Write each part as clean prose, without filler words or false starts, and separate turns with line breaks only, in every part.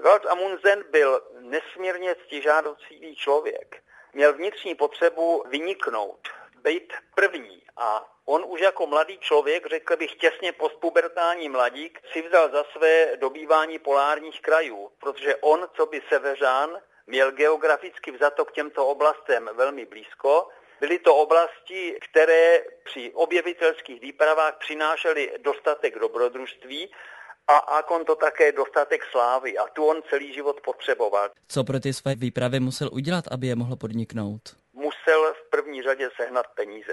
Charles Amundsen byl nesmírně ctižádoucí člověk. Měl vnitřní potřebu vyniknout, být první a on už jako mladý člověk, řekl bych těsně postpubertální mladík, si vzal za své dobývání polárních krajů, protože on, co by seveřan, měl geograficky vzato k těmto oblastem velmi blízko. Byly to oblasti, které při objevitelských výpravách přinášely dostatek dobrodružství a to také dostatek slávy a tu on celý život potřeboval.
Co pro ty své výpravy musel udělat, aby je mohl podniknout?
Musel v první řadě sehnat peníze.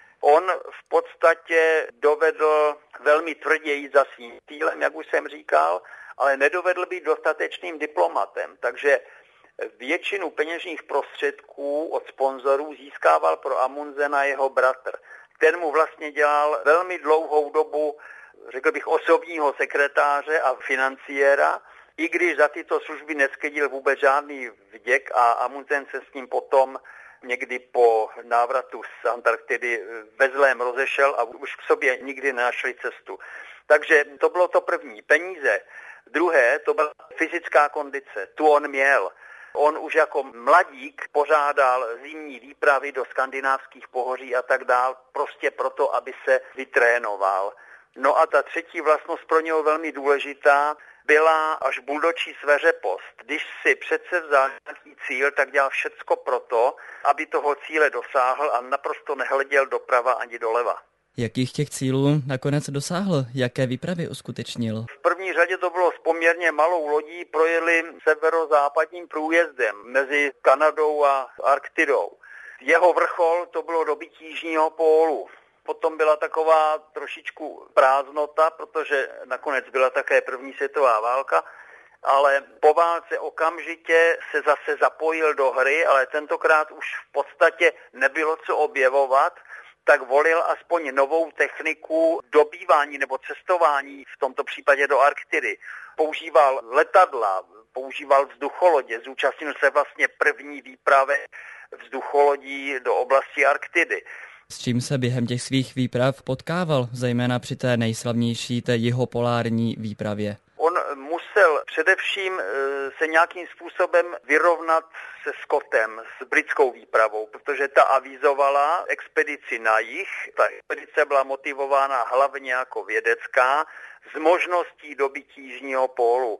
On v podstatě dovedl velmi tvrdě jít za svým cílem, jak už jsem říkal, ale nedovedl být dostatečným diplomatem, takže většinu peněžních prostředků od sponzorů získával pro Amundsena jeho bratr. Ten mu vlastně dělal velmi dlouhou dobu, řekl bych, osobního sekretáře a financiéra, i když za tyto služby nesklidil vůbec žádný vděk a Amundsen se s ním potom někdy po návratu z Antarktidy ve zlém rozešel a už k sobě nikdy nenašli cestu. Takže to bylo to první, peníze. Druhé, to byla fyzická kondice, tu on měl. On už jako mladík pořádal zimní výpravy do skandinávských pohoří a tak dál, prostě proto, aby se vytrénoval. No a ta třetí vlastnost pro něho velmi důležitá byla až buldočí sveřepost. Když si přece vzal nějaký cíl, tak dělal všecko proto, aby toho cíle dosáhl a naprosto nehleděl doprava ani doleva.
Jakých těch cílů nakonec dosáhl? Jaké výpravy uskutečnil?
V první řadě to bylo s poměrně malou lodí, projeli severozápadním průjezdem mezi Kanadou a Arktidou. Jeho vrchol to bylo dobytí Jižního pólu. Potom byla taková trošičku prázdnota, protože nakonec byla také první světová válka, ale po válce okamžitě se zase zapojil do hry, ale tentokrát už v podstatě nebylo co objevovat, tak volil aspoň novou techniku dobývání nebo cestování, v tomto případě do Arktidy. Používal letadla, používal vzducholodě, zúčastnil se vlastně první výpravy vzducholodí do oblasti Arktidy.
S čím se během těch svých výprav potkával, zejména při té nejslavnější, té jihopolární výpravě?
On musel především se nějakým způsobem vyrovnat se Scottem, s britskou výpravou, protože ta avizovala expedici na jih. Ta expedice byla motivována hlavně jako vědecká s možností dobytí Jižního pólu.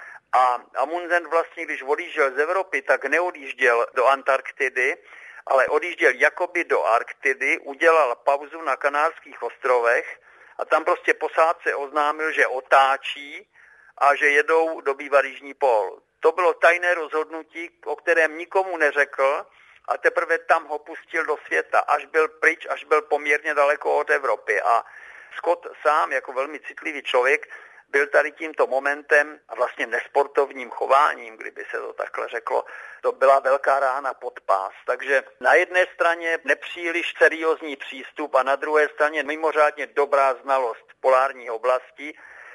A Amundsen vlastně, když odjížděl z Evropy, tak neodjížděl do Antarktidy, ale odjížděl jakoby do Arktidy, udělal pauzu na Kanárských ostrovech a tam prostě posádce oznámil, že otáčí a že jedou dobývat Jižní pól. To bylo tajné rozhodnutí, o kterém nikomu neřekl a teprve tam ho pustil do světa, až byl pryč, až byl poměrně daleko od Evropy. A Scott sám, jako velmi citlivý člověk, byl tady tímto momentem a vlastně nesportovním chováním, kdyby se to takhle řeklo, to byla velká rána pod pás. Takže na jedné straně nepříliš seriózní přístup a na druhé straně mimořádně dobrá znalost polární oblasti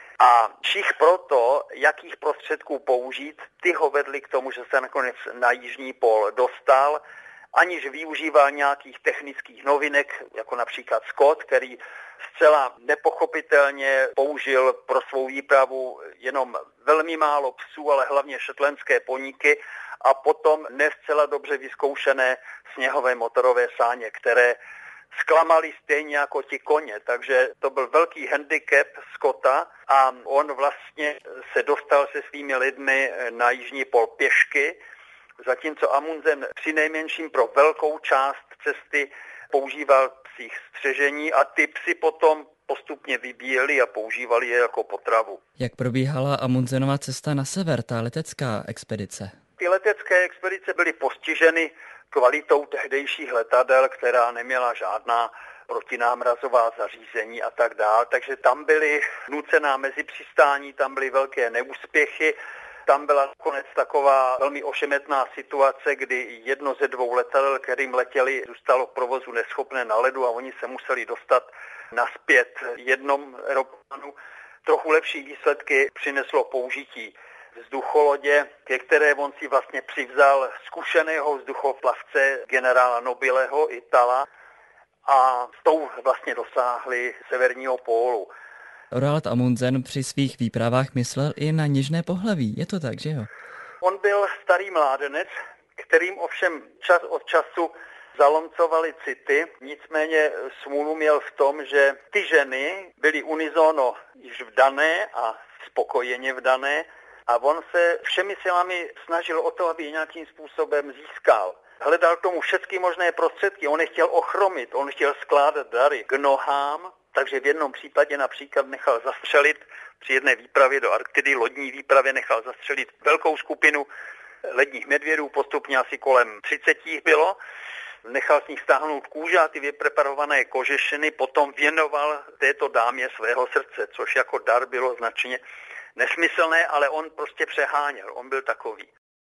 a čich proto, jakých prostředků použít, ty ho vedli k tomu, že se nakonec na Jižní pól dostal, aniž využíval nějakých technických novinek, jako například Scott, který zcela nepochopitelně použil pro svou výpravu jenom velmi málo psů, ale hlavně shetlandské poníky a potom ne zcela dobře vyzkoušené sněhové motorové sáně, které zklamali stejně jako ti koně. Takže to byl velký handicap Scotta a on vlastně se dostal se svými lidmi na Jižní pól pěšky, zatímco Amundsen přinejmenším pro velkou část cesty používal psích střežení a ty psy potom postupně vybíjeli a používali je jako potravu.
Jak probíhala Amundsenova cesta na sever, ta letecká expedice?
Ty letecké expedice byly postiženy kvalitou tehdejších letadel, která neměla žádná protinámrazová zařízení a tak dále, takže tam byly nucená mezipřistání, tam byly velké neúspěchy. Tam byla nakonec taková velmi ošemetná situace, kdy jedno ze dvou letadel, kterým letěli, zůstalo v provozu neschopné na ledu a oni se museli dostat nazpět jednom aeroplanu. Trochu lepší výsledky přineslo použití vzducholodě, ke které on si vlastně přivzal zkušeného vzduchoplavce generála Nobileho, Itala, a s tou vlastně dosáhli severního pólu.
Roald Amundsen při svých výpravách myslel i na něžné pohlaví. Je to tak, že jo?
On byl starý mládenec, kterým ovšem čas od času zalomcovaly city, nicméně smůlu měl v tom, že ty ženy byly unisono již vdané a spokojeně vdané a on se všemi silami snažil o to, aby je nějakým způsobem získal. Hledal k tomu všechny možné prostředky, on je chtěl ochromit, on chtěl skládat dary k nohám, takže v jednom případě například nechal zastřelit při jedné výpravě do Arktidy, lodní výpravě nechal zastřelit velkou skupinu ledních medvědů, postupně asi kolem 30 jich bylo. Nechal z nich stáhnout kůže a ty vypreparované kožešiny potom věnoval této dámě svého srdce, což jako dar bylo značně nesmyslné, ale on prostě přeháněl, on byl takový.